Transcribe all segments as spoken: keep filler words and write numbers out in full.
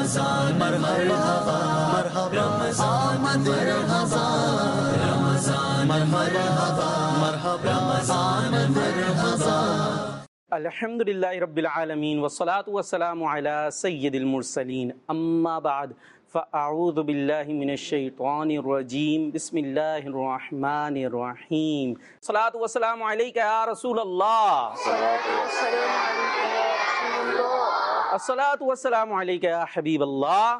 رمضان مرحبا مرحبا آمد رمضان رمضان مرحبا مرحبا آمد مرحبا. الحمدللہ رب العالمین والصلاة والسلام علی سید المرسلین اما بعد فاعوذ باللہ من الشیطان الرجیم بسم اللہ الرحمن الرحیم. الصلاة والسلام علیکہ یا رسول اللہ. الصلاة والسلام علیکہ یا حبیب اللہ.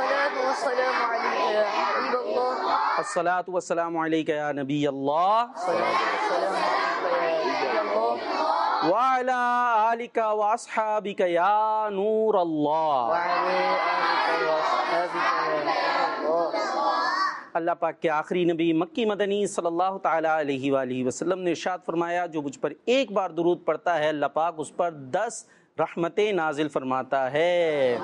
الصلاة والسلام علیکہ یا نبی اللہ. وعلی آلک واصحابک یا نور اللہ. اللہ پاک کے آخری نبی مکی مدنی صلی اللہ تعالیٰ علیہ وآلہ وسلم نے ارشاد فرمایا جو مجھ پر ایک بار درود پڑھتا ہے اللہ پاک اس پر دس رحمتیں نازل فرماتا ہے.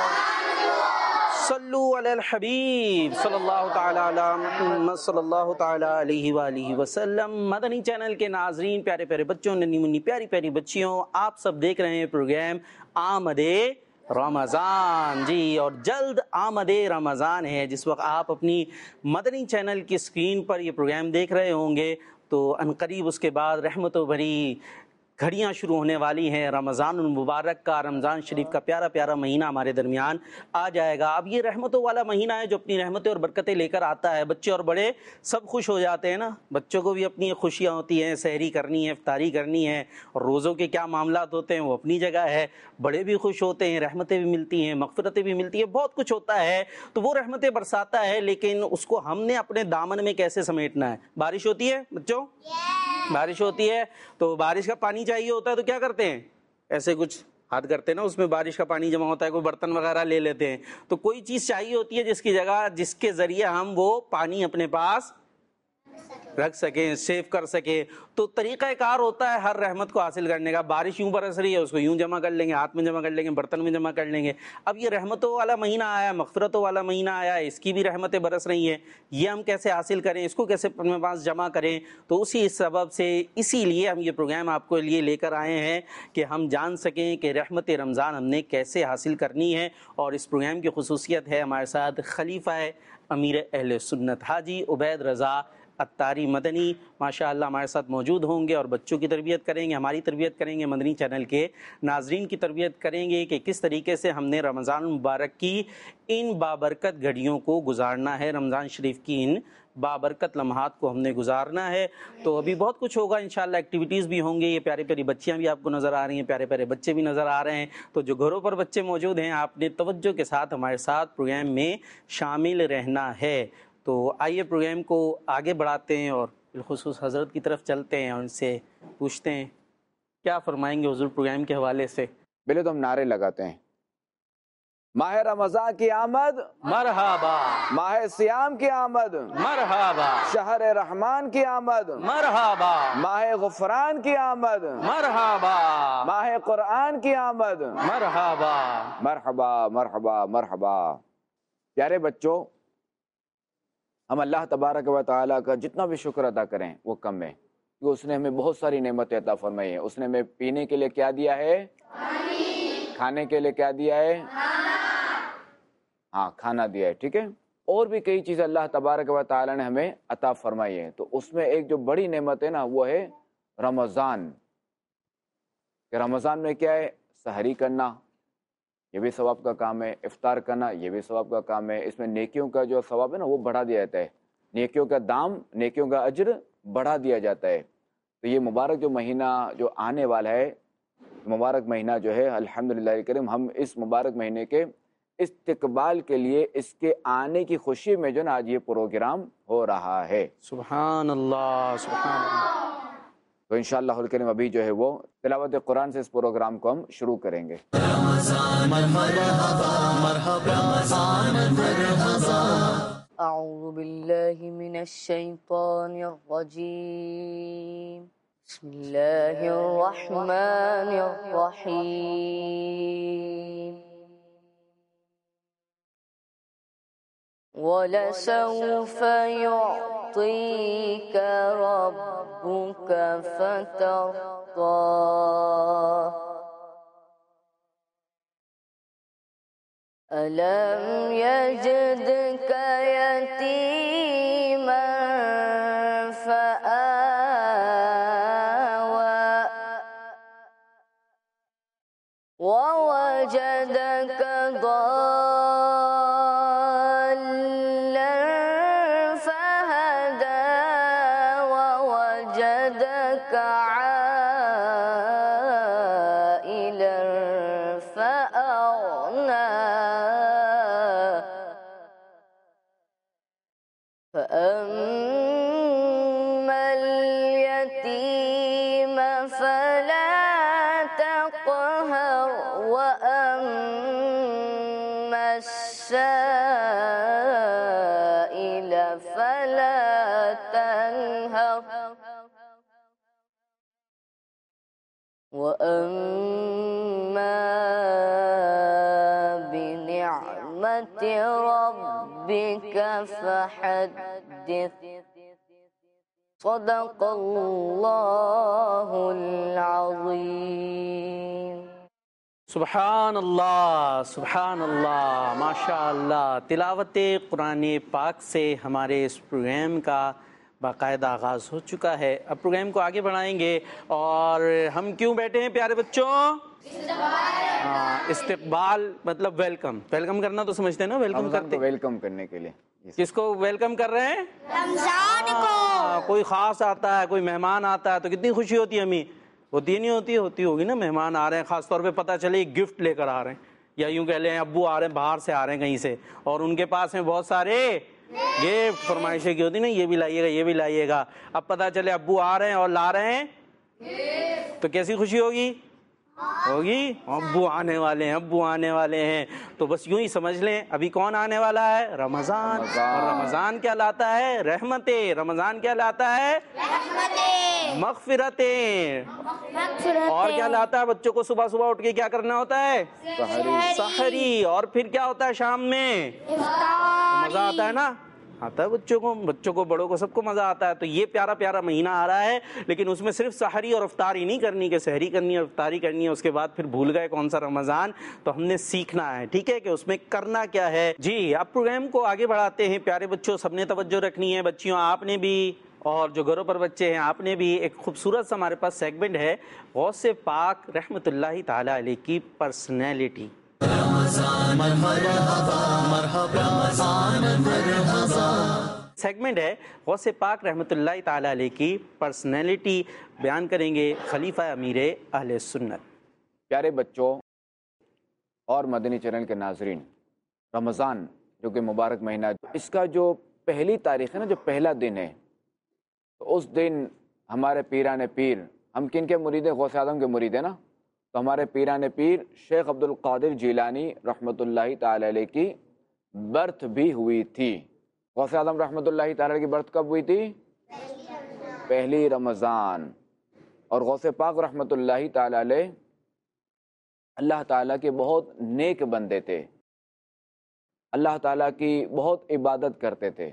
صلو علی الحبیب صلی اللہ تعالیٰ علی محمد صلی اللہ تعالیٰ علیہ وآلہ وسلم. مدنی چینل کے ناظرین، پیارے پیارے بچوں، ننھی منی پیاری پیاری بچیوں، آپ سب دیکھ رہے ہیں پروگرام آمد رمضان. جی، اور جلد آمد رمضان ہے. جس وقت آپ اپنی مدنی چینل کی اسکرین پر یہ پروگرام دیکھ رہے ہوں گے تو عنقریب اس کے بعد رحمتوں بھری گھڑیاں شروع ہونے والی ہیں. رمضان المبارک کا، رمضان شریف کا پیارا پیارا مہینہ ہمارے درمیان آ جائے گا. اب یہ رحمتوں والا مہینہ ہے جو اپنی رحمتیں اور برکتیں لے کر آتا ہے. بچے اور بڑے سب خوش ہو جاتے ہیں نا. بچوں کو بھی اپنی خوشیاں ہوتی ہیں، سحری کرنی ہے، افطاری کرنی ہے، اور روزوں کے کیا معاملات ہوتے ہیں وہ اپنی جگہ ہے. بڑے بھی خوش ہوتے ہیں، رحمتیں بھی ملتی ہیں، مغفرتیں بھی ملتی ہیں، بہت کچھ ہوتا ہے. تو وہ رحمتیں برساتا ہے، لیکن اس کو ہم نے اپنے دامن میں کیسے سمیٹنا ہے. بارش ہوتی ہے بچوں، بارش ہوتی ہے تو بارش کا پانی چاہیے ہوتا ہے تو کیا کرتے ہیں؟ ایسے کچھ ہاتھ کرتے ہیں نا، اس میں بارش کا پانی جمع ہوتا ہے، کوئی برتن وغیرہ لے لیتے ہیں. تو کوئی چیز چاہیے ہوتی ہے جس کی جگہ، جس کے ذریعے ہم وہ پانی اپنے پاس رکھ سکیں، سیو کر سکیں. تو طریقہ کار ہوتا ہے ہر رحمت کو حاصل کرنے کا. بارش یوں برس رہی ہے، اس کو یوں جمع کر لیں گے، ہاتھ میں جمع کر لیں گے، برتن میں جمع کر لیں گے. اب یہ رحمتوں والا مہینہ آیا، مغفرتوں والا مہینہ آیا، اس کی بھی رحمتیں برس رہی ہیں. یہ ہم کیسے حاصل کریں، اس کو کیسے اپنے پاس جمع کریں؟ تو اسی سبب سے، اسی لیے ہم یہ پروگرام آپ کو لیے لے کر آئے ہیں کہ ہم جان سکیں کہ رحمت رمضان ہم نے کیسے حاصل کرنی ہے. اور اس پروگرام کی خصوصیت ہے ہمارے ساتھ خلیفہ امیر اہل سنت حاجی عبید رضا عطاری مدنی ماشاء اللہ ہمارے ساتھ موجود ہوں گے، اور بچوں کی تربیت کریں گے، ہماری تربیت کریں گے، مدنی چینل کے ناظرین کی تربیت کریں گے کہ کس طریقے سے ہم نے رمضان المبارک کی ان بابرکت گھڑیوں کو گزارنا ہے، رمضان شریف کی ان بابرکت لمحات کو ہم نے گزارنا ہے. تو ابھی بہت کچھ ہوگا انشاءاللہ، ایکٹیویٹیز بھی ہوں گے. یہ پیاری پیاری بچیاں بھی آپ کو نظر آ رہی ہیں، پیارے پیارے بچے بھی نظر آ رہے ہیں. تو جو گھروں پر بچے موجود ہیں، آپ نے توجہ کے ساتھ ہمارے ساتھ پروگرام میں شامل رہنا ہے. تو آئیے پروگرام کو آگے بڑھاتے ہیں اور بالخصوص حضرت کی طرف چلتے ہیں اور ان سے پوچھتے ہیں کیا فرمائیں گے حضور پروگرام کے حوالے سے. پہلے تو ہم نعرے لگاتے ہیں، ماہ رمضان کی آمد مرحبا، ماہ سیام کی آمد مرحبا، شہر رحمان کی آمد مرحبا، ماہ غفران کی آمد مرحبا، ماہ قرآن کی آمد مرحبا، مرحبا مرحبا مرحبا. پیارے بچوں، ہم اللہ تبارک و تعالیٰ کا جتنا بھی شکر ادا کریں وہ کم ہے، کیونکہ اس نے ہمیں بہت ساری نعمتیں عطا فرمائی ہیں. اس نے ہمیں پینے کے لیے کیا دیا ہے؟ کھانے کے لیے کیا دیا ہے؟ ہاں، کھانا دیا ہے، ٹھیک ہے. اور بھی کئی چیزیں اللہ تبارک و تعالیٰ نے ہمیں عطا فرمائی ہیں. تو اس میں ایک جو بڑی نعمت ہے نا وہ ہے رمضان. کہ رمضان میں کیا ہے؟ سحری کرنا، یہ بھی ثواب کا کام ہے. افطار کرنا، یہ بھی ثواب کا کام ہے. اس میں نیکیوں کا جو ثواب ہے نا وہ بڑھا دیا جاتا ہے، نیکیوں کا دام، نیکیوں کا اجر بڑھا دیا جاتا ہے. تو یہ مبارک جو مہینہ جو آنے والا ہے، مبارک مہینہ جو ہے الحمدللہ کریم، ہم اس مبارک مہینے کے استقبال کے لیے، اس کے آنے کی خوشی میں جو نا آج یہ پروگرام ہو رہا ہے. سبحان اللہ، سبحان اللہ. تو انشاءاللہ الکریم ابھی جو ہے وہ تلاوت قرآن سے اس پروگرام کو ہم شروع کریں گے. اعوذ باللہ من الشیطان الرجیم، بسم اللہ الرحمن الرحیم. وَلَسَوْفَ يُعْطِيكَ رَبُّكَ فَتَرْضَىٰ ألم يجدك يتيما فآوى ووجدك ضالا فهدى ووجدك عائلا فأغنى فأما اليتيم فلا تقهر وأما السائل فلا تنهر وأما بنعمة ربك فحدث صدق الله العظيم. سبحان اللہ سبحان اللہ ماشاء اللہ. تلاوت قرآن پاک سے ہمارے اس پروگرام کا باقاعدہ آغاز ہو چکا ہے. اب پروگرام کو آگے بڑھائیں گے. اور ہم کیوں بیٹھے ہیں پیارے بچوں؟ ہاں، استقبال مطلب ویلکم. ویلکم کرنا تو سمجھتے ہیں نا، ویلکم کرتے. ویلکم کرنے کے لیے کس کو ویلکم کر رہے ہیں؟ رمضان کو. کوئی خاص آتا ہے، کوئی مہمان آتا ہے تو کتنی خوشی ہوتی ہے ہمیں. ہوتی نہیں ہوتی ہوتی ہوگی نا. مہمان آ رہے ہیں، خاص طور پہ پتہ چلے گفٹ لے کر آ رہے ہیں، یا یوں کہہ لیں ابو آ رہے ہیں باہر سے آ رہے ہیں کہیں سے، اور ان کے پاس میں بہت سارے گفٹ فرمائشیں کی ہوتی نا، یہ بھی لائیے گا یہ بھی لائیے گا. اب پتہ چلے ابو آ رہے ہیں اور لا رہے ہیں تو کیسی خوشی ہوگی ہوگی ابو آنے والے ہیں ابو آنے والے ہیں. تو بس یوں ہی سمجھ لیں ابھی کون آنے والا ہے؟ رمضان. اور رمضان کیا لاتا ہے؟ رحمتیں. رمضان کیا لاتا ہے؟ مغفرتیں. اور کیا لاتا ہے؟ بچوں کو صبح صبح اٹھ کے کیا کرنا ہوتا ہے؟ سحری. اور پھر کیا ہوتا ہے شام میں؟ مزہ آتا ہے نا. آتا ہے بچوں کو، بچوں کو بڑوں کو سب کو مزہ آتا ہے. تو یہ پیارا پیارا مہینہ آ رہا ہے، لیکن اس میں صرف سحری اور افطاری نہیں کرنی کہ سحری کرنی ہے اور افطاری کرنی ہے، اس کے بعد پھر بھول گئے کون سا رمضان. تو ہم نے سیکھنا ہے، ٹھیک ہے، کہ اس میں کرنا کیا ہے. جی اب پروگرام کو آگے بڑھاتے ہیں. پیارے بچوں سب نے توجہ رکھنی ہے. بچیوں آپ نے بھی، اور جو گھروں پر بچے ہیں آپ نے بھی. ایک خوبصورت سا ہمارے پاس سیگمنٹ ہے غوث پاک رحمۃ اللہ تعالی علیہ کی پرسنالٹی. سیگمنٹ ہے غوث پاک رحمۃ اللہ تعالی علیہ کی پرسنالٹی. بیان کریں گے خلیفہ امیر اہل سنت. پیارے بچوں اور مدنی چینل کے ناظرین، رمضان جو کہ مبارک مہینہ، اس کا جو پہلی تاریخ ہے نا، جو پہلا دن ہے، تو اس دن ہمارے پیران پیر، ہم کن کے مرید ہیں؟ غوث اعظم کے مرید ہیں نا. تو ہمارے پیران پیر شیخ عبد القادر جیلانی رحمۃ اللہ تعالی علیہ کی برتھ بھی ہوئی تھی. غوث اعظم رحمۃ اللہ تعالی علیہ کی برتھ کب ہوئی تھی؟ پہلی رمضان. اور غوث پاک رحمۃ اللہ تعالی علیہ اللہ تعالیٰ کے بہت نیک بندے تھے، اللہ تعالیٰ کی بہت عبادت کرتے تھے،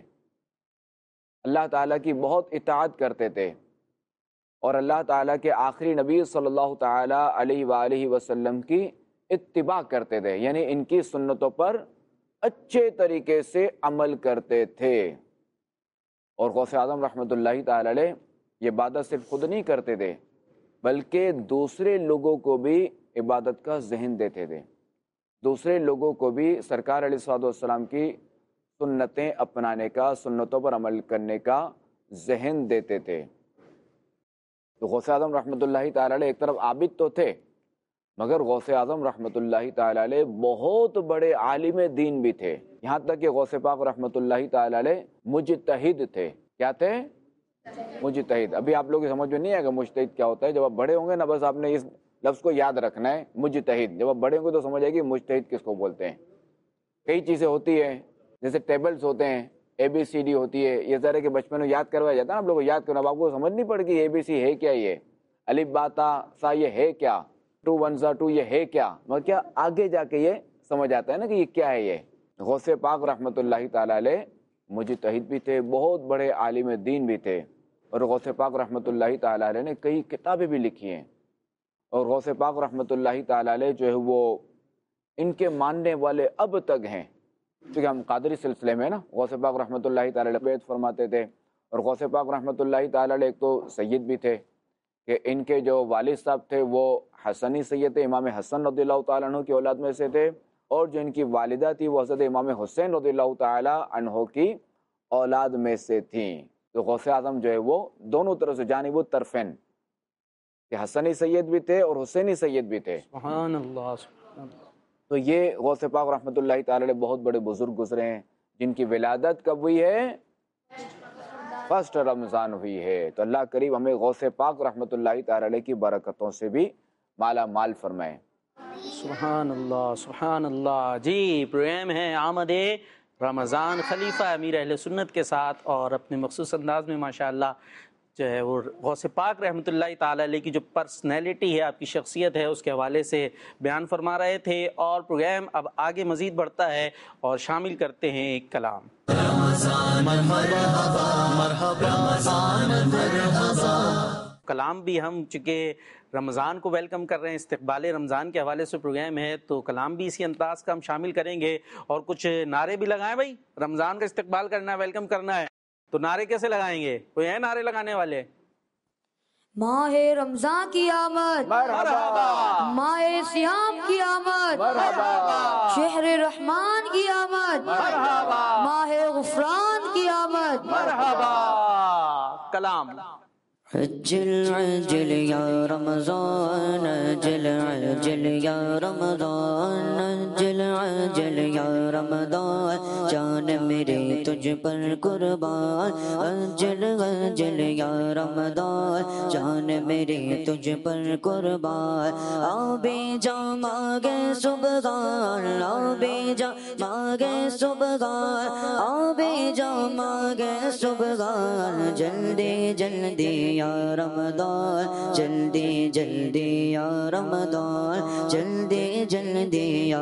اللہ تعالیٰ کی بہت اطاعت کرتے تھے، اور اللہ تعالیٰ کے آخری نبی صلی اللہ تعالیٰ علیہ وآلہ وسلم کی اتباع کرتے تھے، یعنی ان کی سنتوں پر اچھے طریقے سے عمل کرتے تھے. اور غوث اعظم رحمۃ اللہ تعالی علیہ یہ عبادت صرف خود نہیں کرتے تھے، بلکہ دوسرے لوگوں کو بھی عبادت کا ذہن دیتے تھے، دوسرے لوگوں کو بھی سرکار علیہ الصلوۃ والسلام کی سنتیں اپنانے کا، سنتوں پر عمل کرنے کا ذہن دیتے تھے. تو غوث اعظم رحمۃ اللہ تعالی علیہ ایک طرف عابد تو تھے، مگر غوث اعظم رحمۃ اللہ تعالی علیہ بہت بڑے عالم دین بھی تھے. یہاں تک کہ غوث پاک رحمۃ اللہ تعالی علیہ مجتہد تھے. کیا تھے؟ مجتہد. ابھی آپ لوگ سمجھ میں نہیں آئے گا مجتہد کیا ہوتا ہے. جب آپ بڑے ہوں گے نا، بس آپ نے اس لفظ کو یاد رکھنا ہے، مجتہد. جب آپ بڑے ہوں گے تو سمجھ آئے گی مجتہد کس کو بولتے ہیں. کئی چیزیں ہوتی ہیں، جیسے ٹیبلز ہوتے ہیں، اے بی سی ڈی ہوتی ہے. یہ ذرا کہ بچپن میں یاد کروایا جاتا ہے نا، آپ لوگوں کو یاد کرنا. اب آپ کو سمجھ نہیں پڑے گی اے بی سی ہے کیا، یہ الف با تا سا یہ ہے کیا، ٹو ون زا ٹو یہ ہے کیا، مگر کیا آگے جا کے یہ سمجھ آتا ہے نا کہ یہ کیا ہے. یہ غوث پاک رحمۃ اللہ تعالی علیہ مجتہد بھی تھے، بہت بڑے عالم دین بھی تھے. اور غوث پاک رحمۃ اللہ تعالی علیہ نے کئی کتابیں بھی لکھی ہیں. اور غوث پاک رحمۃ اللہ تعالی علیہ جو ہے وہ ان کے ماننے والے اب تک ہیں. کیونکہ ہم قادری سلسلے میں نا غوث پاک رحمۃ اللہ تعالی علیہ بیعت فرماتے تھے، اور غوث پاک رحمۃ اللہ تعالی علیہ ایک تو سید بھی تھے کہ ان کے جو والد صاحب تھے وہ حسنی سید تھے، امام حسن رضی اللہ تعالیٰ عنہ کی اولاد میں سے تھے، اور جو ان کی والدہ تھی وہ حضرت امام حسین رضی اللہ تعالیٰ عنہ کی اولاد میں سے تھیں. تو غوث اعظم جو ہے وہ دونوں طرف سے جانب الطرفین کہ حسنی سید بھی تھے اور حسینی سید بھی تھے. سبحان اللہ سبحان اللہ. تو یہ غوث پاک رحمۃ اللہ تعالی علیہ بہت بڑے بزرگ گزرے ہیں جن کی ولادت کب ہوئی ہے؟ فرسٹ رمضان ہوئی ہے. تو اللہ کریم ہمیں غوث پاک رحمۃ اللہ تعالی علیہ کی برکتوں سے بھی مالا مال فرمائے. سبحان اللہ سبحان اللہ. جی پروگرام ہے آمد رمضان خلیفہ امیر اہل سنت کے ساتھ، اور اپنے مخصوص انداز میں ماشاءاللہ جو ہے وہ غوث پاک رحمۃ اللہ تعالی علیہ کی جو پرسنالٹی ہے، آپ کی شخصیت ہے، اس کے حوالے سے بیان فرما رہے تھے. اور پروگرام اب آگے مزید بڑھتا ہے اور شامل کرتے ہیں ایک کلام. کلام بھی ہم چونکہ رمضان کو ویلکم کر رہے ہیں، استقبال رمضان کے حوالے سے پروگرام ہے، تو کلام بھی اسی انداز کا ہم شامل کریں گے، اور کچھ نعرے بھی لگائیں. بھائی رمضان کا استقبال کرنا ہے، ویلکم کرنا ہے، تو نعرے کیسے لگائیں گے؟ کوئی ہے نعرے لگانے والے؟ ماہ رمضان کی آمد، مرحبا. ماہ سیام کی آمد، مرحبا. شہر رحمان کی آمد، مرحبا. ماہ غفران کی آمد. مرحبا. کلام. عجل عجل یا رمضان، عجل عجل یا رمضان، عجل عجل یا رمضان، جان میرے تجھ پر قربان. عجل عجل یا رمضان، جان میرے تجھ پر قربان. آبے جا مانگے سبحان، آبے جا مانگے سبحان، آبے جا مانگے سبحان. جلدی جلدی یا رمضان، جلدی جلدی یا رمضان، جلدی جلدی یا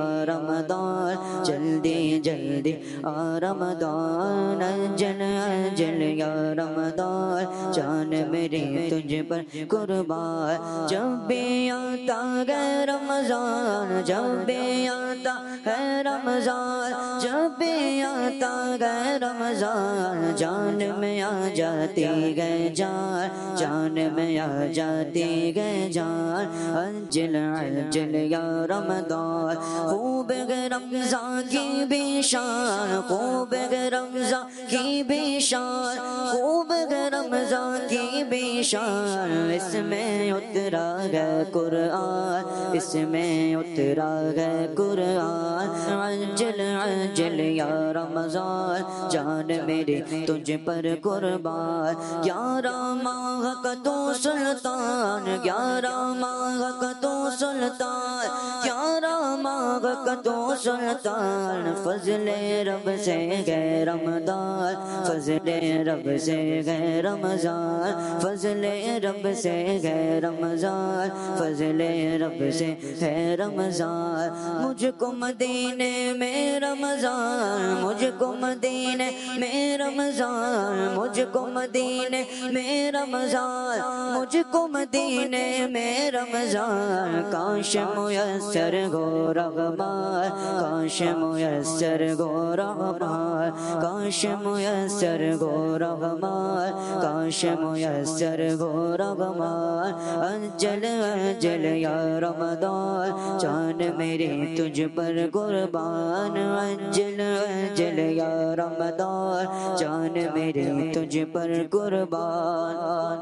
رمضان، جلدی جلدی یا رمضان. اجل اجل یا رمضان، جان میری تجھ پر قربان. جب بھی آتا ہے رمضان، جب بھی آتا ہے رمضان، جب بھی آتا ہے رمضان، جان میں آ جاتی ہے جان، جان میں آ جاتی ہے جان. عجل عجل یا رمضان، خوب ہے رمضان کی بھی شان، خوب ہے رمضان کی بھی شان، خوب ہے رمضان کی بھی شان. اس میں اترا ہے قرآن، اس میں اترا ہے قرآن. عجل عجل یا رمضان، جان میری تجھ پر قربان. گیارہ ماہ کا تو سلطان، گیارہ ماہ کا تو سلطان، گیارہ ماہ کا تو سلطان. فضل رب سے گئے رمضان، فضل رب سے گئے رمضان، فضل رب سے گئے رمضان، فضل رب سے ہے رمضان. مجھ کو مدینے میں رمضان، مجھ کو مدینے میں رمضان، مجھ کو مدینے میں رمضان، مجھ کو مدینے میں رمضان. کاش میسر ہو رغبان، کاش میسر ہو رغبان، کاش میسر ہو رغبان، کاش میسر ہو رغبان. اجل اجل یا رمضان، جان میری تجھ پر قربان. اجل اجل یا رمضان، جان میری تجھ پر قربان.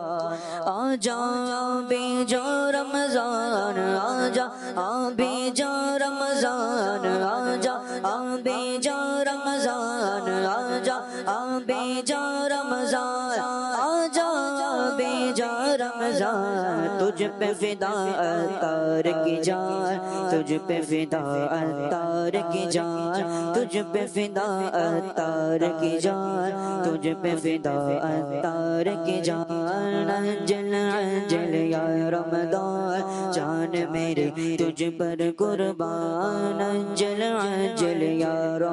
آجا بے جا رمضان، آجا بے جا رمضان، آجا بے جا رمضان، آجا بے جا رمضان، آجا بے جا رمضان. تجھ پہ فدا عطار کی جان، تجھ پہ فدا عطار کی جان، تجھ پہ فدا عطار کی جان، تجھ پہ فدا عطار کی جان. عجل عجل یا رمضان، جان میری تجھ پر قربان. عجل عجل یا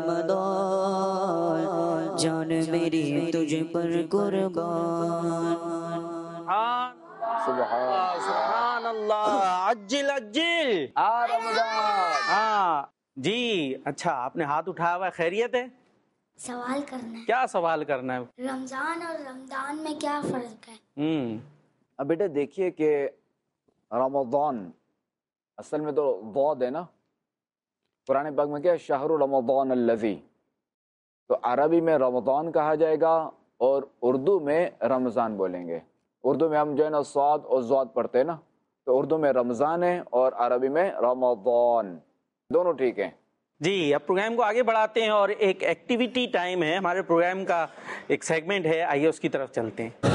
رمضان، جان میری تجھ پر قربان. سبحان سبحان اللہ. عجل عجل آ رمضان. ہاں جی اچھا، آپ نے ہاتھ اٹھایا ہوا ہے، خیریت ہے؟ سوال کرنا ہے، کیا سوال کرنا ہے؟ رمضان اور رمضان میں کیا فرق ہے؟ ہوں اب بیٹے دیکھیے کہ رمضان اصل میں تو ضاد ہے نا، قرآن پاک میں کیا ہے؟ شہر رمضان الذی، تو عربی میں رمضان کہا جائے گا اور اردو میں رمضان بولیں گے. اردو میں ہم جو ہے نا صاد اور ضاد پڑھتے ہیں نا، تو اردو میں رمضان ہے اور عربی میں رمضان، دونوں ٹھیک ہیں. جی اب پروگرام کو آگے بڑھاتے ہیں اور ایک ایکٹیویٹی ٹائم ہے ہمارے پروگرام کا، ایک سیگمنٹ ہے، آئیے اس کی طرف چلتے ہیں.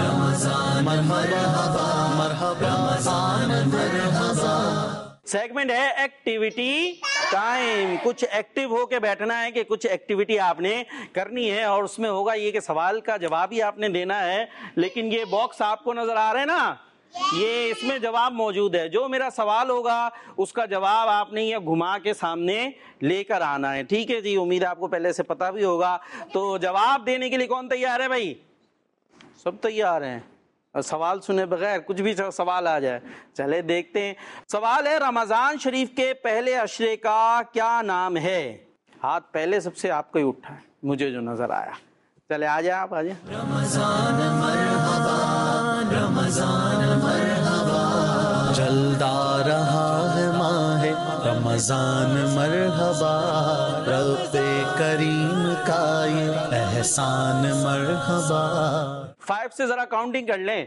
سیگمنٹ ہے ایکٹیویٹی ٹائم. کچھ ایکٹیو ہو کے بیٹھنا ہے کہ کچھ ایکٹیویٹی آپ نے کرنی ہے، اور اس میں ہوگا یہ کہ سوال کا جواب ہی آپ نے دینا ہے. لیکن یہ باکس آپ کو نظر آ رہے ہیں نا، یہ اس میں جواب موجود ہے. جو میرا سوال ہوگا اس کا جواب آپ نے یہ گھما کے سامنے لے کر آنا ہے. ٹھیک ہے جی، امید ہے آپ کو پہلے سے پتا بھی ہوگا. تو جواب دینے کے لیے کون تیار ہے بھائی؟ سب تیار ہیں؟ سوال سنے بغیر کچھ بھی سوال آ جائے. چلے دیکھتے ہیں. سوال ہے رمضان شریف کے پہلے عشرے کا کیا نام ہے؟ ہاتھ پہلے سب سے آپ کو ہی اٹھا ہے، مجھے جو نظر آیا. چلے آ جائیں آپ، آ جائیں. رمضان مرحبا، رمضان مرحبا، چلتا رہا ہے ماہ رمضان مرحبا، رب کریم کا یہ احسان مرحبا. فائیو سے ذرا کاؤنٹنگ کر لیں.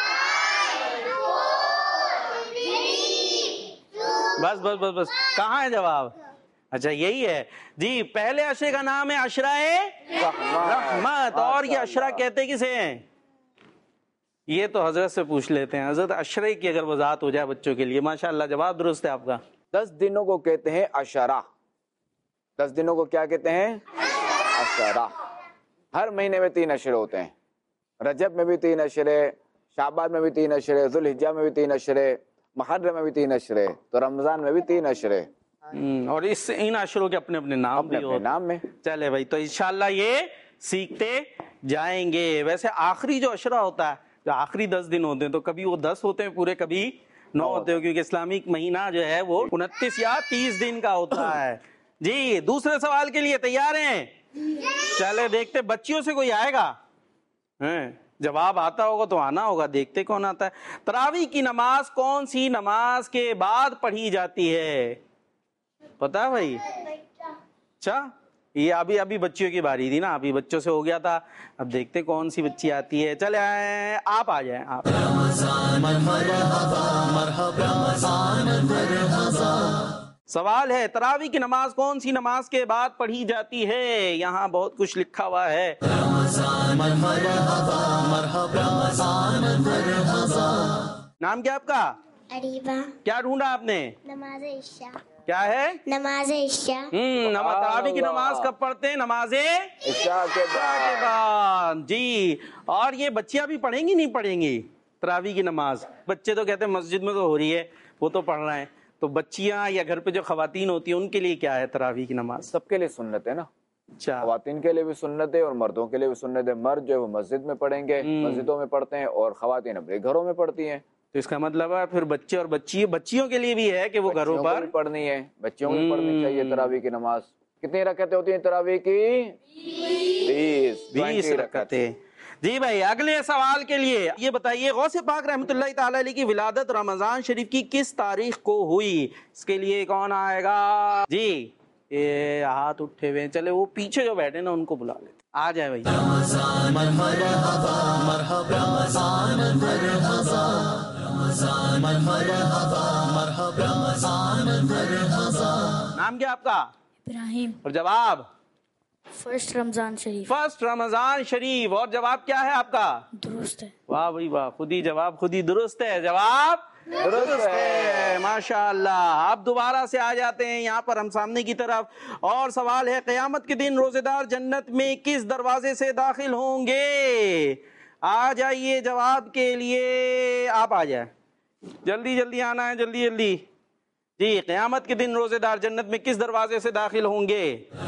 بس بس بس بس کہاں ہے جواب؟ اچھا یہی ہے جی. پہلے عشرے کا نام ہے عشرہ رحمت. اور یہ عشرہ کہتے کسے ہیں؟ یہ تو حضرت سے پوچھ لیتے ہیں. حضرت عشرے کی اگر وضاحت ہو جائے بچوں کے لیے. ماشاءاللہ جواب درست ہے آپ کا. دس دنوں کو کہتے ہیں عشرہ. دس دنوں کو کیا کہتے ہیں؟ عشرہ. ہر مہینے میں تین عشرے ہوتے ہیں. رجب میں بھی تین عشرے، شعبان میں بھی تین عشرے، ذوالحجہ میں بھی تین عشرے، محرم میں بھی تین عشرے، تو رمضان میں بھی تین عشرے. اور اس ان عشروں کے اپنے اپنے نام اپنے بھی اپنے ہوتے. نام میں. چلے بھائی، تو انشاءاللہ یہ سیکھتے جائیں گے. ویسے آخری جو عشرہ ہوتا ہے، جو آخری دس دن ہوتے ہیں، تو کبھی وہ دس ہوتے ہیں پورے، کبھی نو ہوتے ہیں، کیونکہ اسلامک مہینہ جو ہے وہ انتیس یا تیس دن کا ہوتا ہے. جی دوسرے سوال کے لیے تیار ہیں؟ چلے دیکھتے بچیوں سے کوئی آئے گا. جواب آتا ہوگا تو آنا ہوگا، دیکھتے کون آتا ہے. تراویح کی نماز کون سی نماز کے بعد پڑھی جاتی ہے؟ پتا ہے بھائی؟ اچھا یہ ابھی ابھی بچیوں کی باری تھی نا، ابھی بچوں سے ہو گیا تھا. اب دیکھتے کون سی بچی آتی ہے. چلے آئیں آپ، آ جائیں آپ. سوال ہے تراویح کی نماز کون سی نماز کے بعد پڑھی جاتی ہے؟ یہاں بہت کچھ لکھا ہوا ہے. نام کیا آپ کا؟ اریبہ. کیا ڈھونڈا آپ نے؟ نماز عشاء. کیا ہے؟ نماز عشاء. ہم تراویح کی نماز کب پڑھتے ہیں؟ نماز عشاء کے کے بعد. جی اور یہ بچیاں بھی پڑھیں گی نہیں پڑھیں گی تراویح کی نماز؟ بچے تو کہتے ہیں مسجد میں تو ہو رہی ہے، وہ تو پڑھ رہے ہیں. تو بچیاں یا گھر پہ جو خواتین ہوتی ہیں ان کے لیے کیا ہے تراویح کی نماز؟ سب کے لیے سنت ہے نا. اچھا خواتین کے لیے بھی سنت ہے اور مردوں کے لیے بھی سنت ہے. مرد جو ہے وہ مسجد میں پڑھیں گے، مسجدوں میں پڑھتے ہیں، اور خواتین اپنے گھروں میں پڑھتی ہیں. تو اس کا مطلب ہے پھر بچے اور بچی بچیوں کے لیے بھی ہے کہ وہ گھروں بچیوں کو پر بھی پڑھنی ہے، بچیوں کو بھی پڑھنی چاہیے تراویح کی نماز. کتنی رکعتیں ہوتی ہیں تراویح کی؟ بیس. بیس رکعتیں. جی بھائی اگلے سوال کے لیے یہ بتائیے غوث پاک رحمۃ اللہ تعالی علیہ کی ولادت رمضان شریف کی کس تاریخ کو ہوئی؟ اس کے لیے کون آئے گا؟ جی یہ ہاتھ اٹھے ہوئے. چلے وہ پیچھے جو بیٹھے نا ان کو بلا لیتے. آ جائے بھائی. نام کیا آپ کا؟ ابراہیم. اور جواب؟ فرسٹ رمضان شریف. فرسٹ رمضان شریف. اور جواب کیا ہے آپ کا؟ درست ہے. واہ بھائی واہ، خود ہی جواب خود ہی درست ہے. جواب درست ہے ماشاء اللہ. آپ دوبارہ سے آ جاتے ہیں یہاں پر ہم سامنے کی طرف. اور سوال ہے قیامت کے دن روزے دار جنت میں کس دروازے سے داخل ہوں گے؟ آ جائیے جواب کے لیے آپ، آ جائیں جلدی جلدی آنا ہے، جلدی جلدی. جی قیامت کے دن روزے دار جنت میں کس دروازے سے داخل ہوں گے؟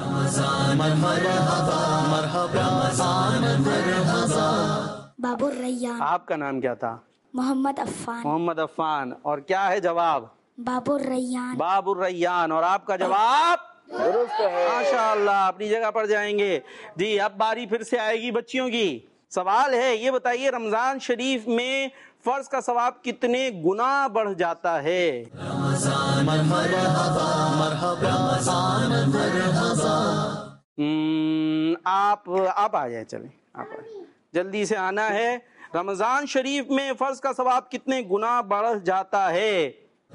باب الریان. آپ کا نام کیا تھا؟ محمد عفان. محمد عفان. اور کیا ہے جواب؟ باب الریان. باب الریان. اور آپ کا جواب؟ درست ہے. ماشاءاللہ اپنی جگہ پر جائیں گے. جی اب باری پھر سے آئے گی بچیوں کی. سوال ہے یہ بتائیے رمضان شریف میں فرض کا ثواب کتنے گنا بڑھ جاتا ہے؟ آپ آپ آ جائیں, چلیں آپ آ جائیں, جلدی سے آنا ہے. رمضان شریف میں فرض کا ثواب کتنے گنا بڑھ جاتا ہے؟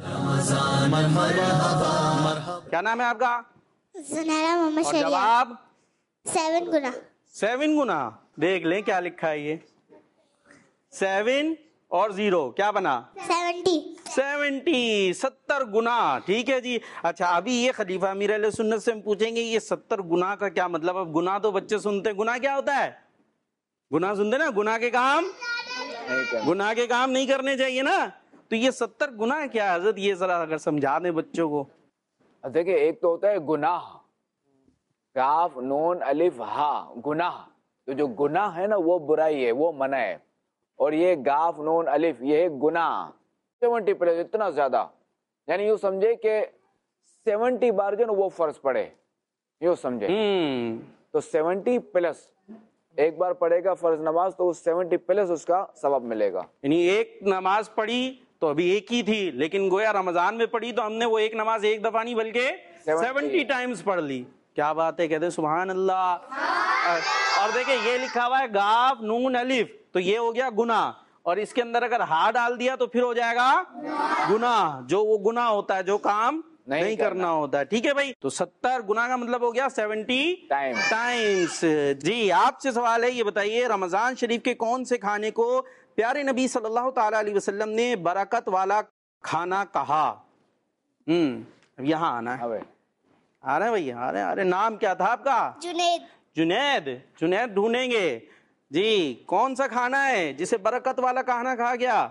کیا نام ہے آپ کا؟ زنیرہ محمد اور شریعہ. جواب سیون گنا. سیون گنا. دیکھ لیں کیا لکھا ہے یہ. سیون اور زیرو کیا بنا؟ سیونٹی. سیونٹی, ستر گنا. ٹھیک ہے جی. اچھا ابھی یہ خلیفہ امیر اہل سنت سے ہم پوچھیں گے یہ ستر گنا کا کیا مطلب؟ اب گنا تو بچے سنتے, گنا کیا ہوتا ہے؟ گنا سنتے نا, گنا کے کام گناہ کے کام نہیں کرنے چاہیے نا. تو یہ ستر گناہ کیا حضرت, یہ ذرا اگر سمجھا دیں بچوں کو. دیکھیں ایک تو ہوتا ہے گناہ, کاف نون الف ہا, گناہ. تو جو گناہ ہے نا وہ برائی ہے, وہ منع ہے. اور یہ گاف نون الف یہ ہے گناہ. سیونٹی پلس اتنا زیادہ, یعنی یوں سمجھے کہ سیونٹی بار جو نا وہ فرض پڑے, یوں سمجھے. تو سیونٹی پلس ایک بار پڑھے گا فرض نماز تو اس سیونٹی پلس اس کا ثواب ملے گا. یعنی ایک نماز پڑھی تو ابھی ایک ہی تھی, لیکن گویا رمضان میں پڑھی تو ہم نے وہ ایک نماز ایک دفعہ نہیں بلکہ سیونٹی ٹائمز پڑھ لی. کیا بات ہے, کہتے سبحان اللہ. اور دیکھیں یہ لکھا ہوا ہے گاف نون الف, تو یہ ہو گیا گناہ, اور اس کے اندر اگر ہا ڈال دیا تو پھر ہو جائے گا گناہ, جو وہ گناہ ہوتا ہے جو کام نہیں, نہیں کرنا ہوتا ہے. ٹھیک ہے بھائی, تو ستر گناہ کا مطلب ہو گیا سیونٹی ٹائمز. جی آپ سے سوال ہے یہ بتائیے رمضان شریف کے کون سے کھانے کو پیارے نبی صلی اللہ تعالی علیہ وسلم نے برکت والا کھانا کہا؟ ہم یہاں آنا ہے, آ رہے ہیں بھائی, آ رہے ہیں, آ رہے. نام کیا تھا آپ کا؟ جنید. جنید. جنید ڈھونڈیں گے. جی کون سا کھانا ہے جسے برکت والا کھانا کہا گیا؟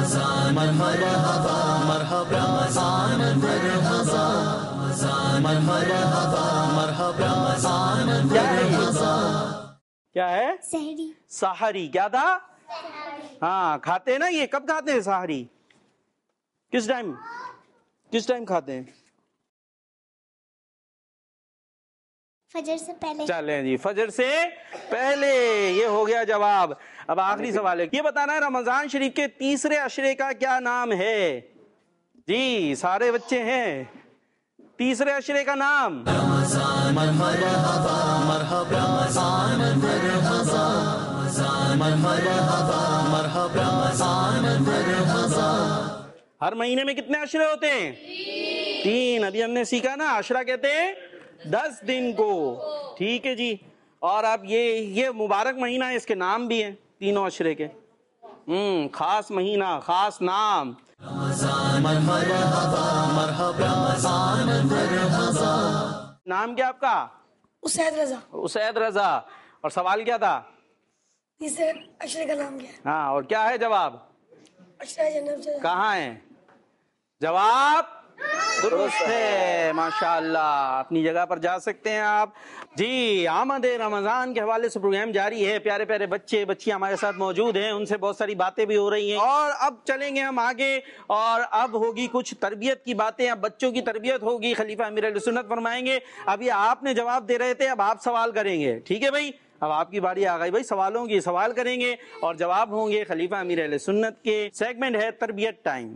کیا ہے؟ سحری. سحری. کیا تھا؟ ہاں کھاتے ہیں نا یہ, کب کھاتے ہیں سحری؟ کس ٹائم کس ٹائم کھاتے ہیں؟ فجر سے پہلے. چلیں جی فجر سے پہلے, یہ ہو گیا جواب. اب آخری سوال ہے یہ بتانا ہے رمضان شریف کے تیسرے عشرے کا کیا نام ہے؟ جی سارے بچے ہیں, تیسرے عشرے کا نام. ہر مہینے میں کتنے عشرے ہوتے ہیں؟ تین. ابھی ہم نے سیکھا نا عشرہ کہتے ہیں دس دن کو. ٹھیک ہے جی. اور اب یہ یہ مبارک مہینہ ہے, اس کے نام بھی ہیں تینوں عشرے کے. ہم خاص مہینہ, خاص نام. نام کیا آپ کا؟ اسید رضا. اسید رضا. اور سوال کیا تھا؟ تیسرے عشرے کا نام کیا ہے؟ ہاں اور کیا ہے جواب؟ عشرہ جنب سے. کہاں ہے جواب؟ درست ہے, ماشاءاللہ. اپنی جگہ پر جا سکتے ہیں آپ. جی آمد رمضان کے حوالے سے پروگرام جاری ہے. پیارے پیارے بچے بچیاں ہمارے ساتھ موجود ہیں, ان سے بہت ساری باتیں بھی ہو رہی ہیں. اور اب چلیں گے ہم آگے, اور اب ہوگی کچھ تربیت کی باتیں. اب بچوں کی تربیت ہوگی, خلیفہ امیر اہل سنت فرمائیں گے. ابھی آپ نے جواب دے رہے تھے, اب آپ سوال کریں گے. ٹھیک ہے بھائی, اب آپ کی باری آ گئی بھائی سوالوں کی. سوال کریں گے اور جواب ہوں گے خلیفہ امیر اہل سنت کے. سیگمنٹ ہے تربیت ٹائم.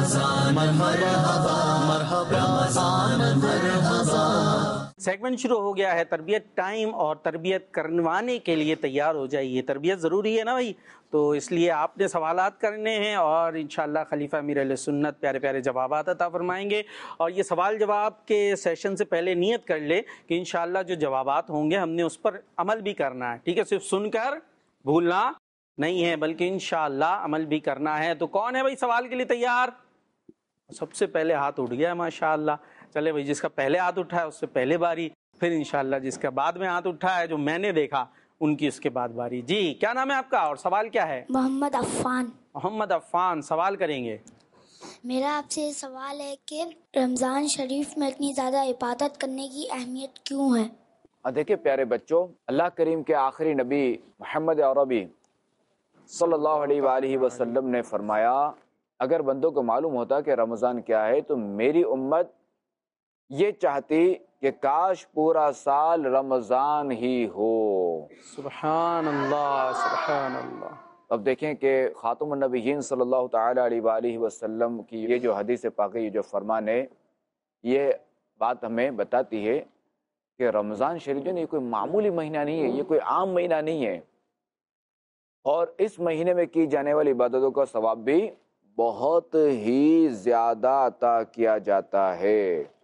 سیگمنٹ شروع ہو گیا ہے تربیت ٹائم, اور تربیت کروانے کے لیے تیار ہو جائیے. تربیت ضروری ہے نا بھائی, تو اس لیے آپ نے سوالات کرنے ہیں, اور انشاءاللہ خلیفہ امیر اہل سنت پیارے پیارے جوابات عطا فرمائیں گے. اور یہ سوال جواب کے سیشن سے پہلے نیت کر لے کہ انشاءاللہ جو جوابات ہوں گے ہم نے اس پر عمل بھی کرنا ہے. ٹھیک ہے, صرف سن کر بھولنا نہیں ہے بلکہ انشاءاللہ عمل بھی کرنا ہے. تو کون ہے بھائی سوال کے لیے تیار؟ سب سے پہلے ہاتھ اٹھ گیا ماشاءاللہ. چلے بھائی جس کا پہلے ہاتھ اٹھا ہے اس سے پہلے باری, پھر انشاءاللہ جس کا بعد میں ہاتھ اٹھا ہے جو میں نے دیکھا ان کی اس کے بعد باری. جی کیا نام ہے آپ کا اور سوال کیا ہے؟ محمد عفان. محمد عفان. سوال کریں گے. میرا آپ سے سوال ہے کہ رمضان شریف میں اتنی زیادہ عبادت کرنے کی اہمیت کیوں ہے؟ دیکھیں پیارے بچوں, اللہ کریم کے آخری نبی محمد عربی صلی اللہ علیہ وآلہ وسلم نے فرمایا اگر بندوں کو معلوم ہوتا کہ رمضان کیا ہے تو میری امت یہ چاہتی کہ کاش پورا سال رمضان ہی ہو۔ سبحان اللہ سبحان اللہ۔ اب دیکھیں کہ خاتم النبیین صلی اللہ تعالیٰ علیہ وآلہ وسلم کی یہ جو حدیث پاک ہے، یہ جو فرمان ہے، یہ بات ہمیں بتاتی ہے کہ رمضان شریف جو ہے یہ کوئی معمولی مہینہ نہیں ہے، یہ کوئی عام مہینہ نہیں ہے، اور اس مہینے میں کی جانے والی عبادتوں کا ثواب بھی بہت ہی زیادہ عطا کیا جاتا ہے۔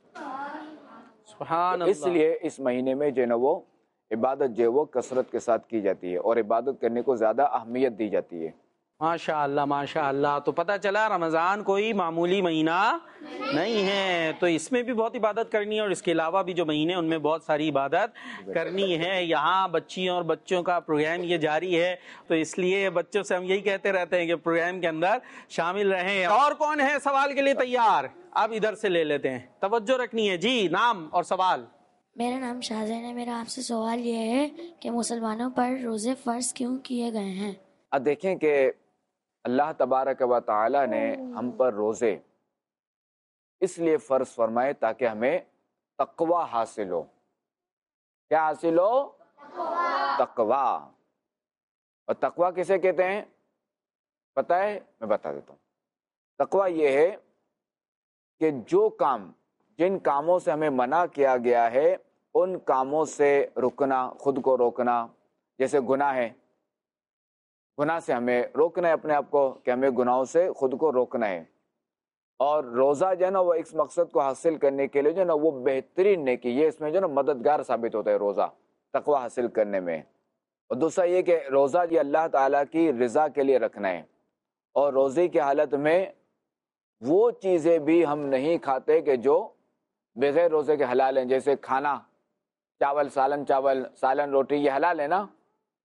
سبحان اس اللہ۔ لیے اس مہینے میں جو ہے نا وہ عبادت جو ہے وہ کثرت کے ساتھ کی جاتی ہے، اور عبادت کرنے کو زیادہ اہمیت دی جاتی ہے۔ ماشاء اللہ ماشاء اللہ۔ تو پتہ چلا رمضان کوئی معمولی مہینہ نہیں ہے، تو اس میں بھی بہت عبادت کرنی ہے، اور اس کے علاوہ بھی جو مہینے ان میں بہت ساری عبادت کرنی ہے۔ یہاں بچیوں اور بچوں کا پروگرام یہ جاری ہے، تو اس لیے بچوں سے ہم یہی کہتے رہتے ہیں کہ پروگرام کے اندر شامل رہیں۔ اور کون ہے سوال کے لیے تیار؟ اب ادھر سے لے لیتے ہیں، توجہ رکھنی ہے جی، نام اور سوال۔ میرا نام شاہزین ہے، میرا آپ سے سوال یہ ہے کہ مسلمانوں پر روزے فرض کیوں کیے گئے ہیں؟ اب دیکھیں کہ اللہ تبارک و تعالی نے ہم پر روزے اس لیے فرض فرمائے تاکہ ہمیں تقوی حاصل ہو۔ کیا حاصل ہو؟ تقوی۔ اور تقوی کسے کہتے ہیں پتہ ہے؟ میں بتا دیتا ہوں۔ تقوی یہ ہے کہ جو کام جن کاموں سے ہمیں منع کیا گیا ہے ان کاموں سے رکنا، خود کو روکنا۔ جیسے گناہ ہے، گناہ سے ہمیں روکنا ہے اپنے آپ کو، کہ ہمیں گناہوں سے خود کو روکنا ہے۔ اور روزہ جو ہے نا وہ اس مقصد کو حاصل کرنے کے لیے جو ہے نا وہ بہترین نیکی، یہ اس میں جو ہے نا مددگار ثابت ہوتا ہے روزہ تقوی حاصل کرنے میں۔ اور دوسرا یہ کہ روزہ یہ اللہ تعالیٰ کی رضا کے لیے رکھنا ہے، اور روزے کی حالت میں وہ چیزیں بھی ہم نہیں کھاتے کہ جو بغیر روزے کے حلال ہیں، جیسے کھانا، چاول، سالن چاول، سالن روٹی، یہ حلال ہے نا؟